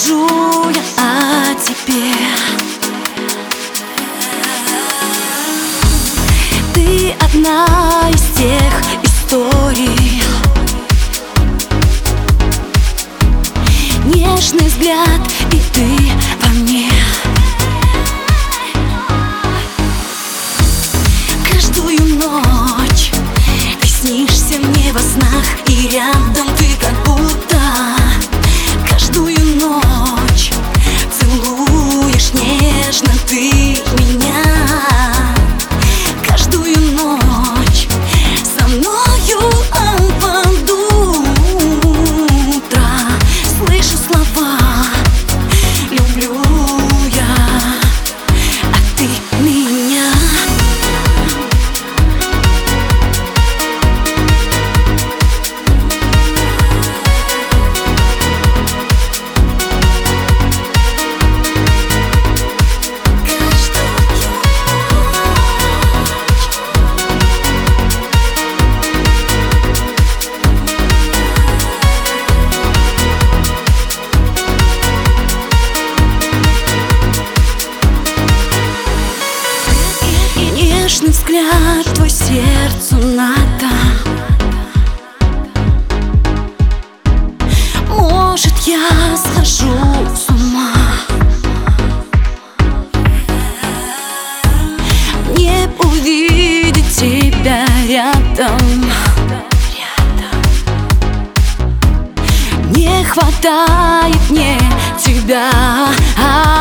скажу я о тебе. Ты одна из тех историй. Нежный взгляд, и ты во мне. Каждую ночь ты снишься мне во снах, и рядом ты как будто. Каждую ночь целуешь нежно ты меня. Каждую ночь со мною под утро слышу слова «люблю я», а ты меня. Нежный взгляд твой сердцу надо. Может, я схожу с ума. Не увидеть тебя рядом. Не хватает мне тебя.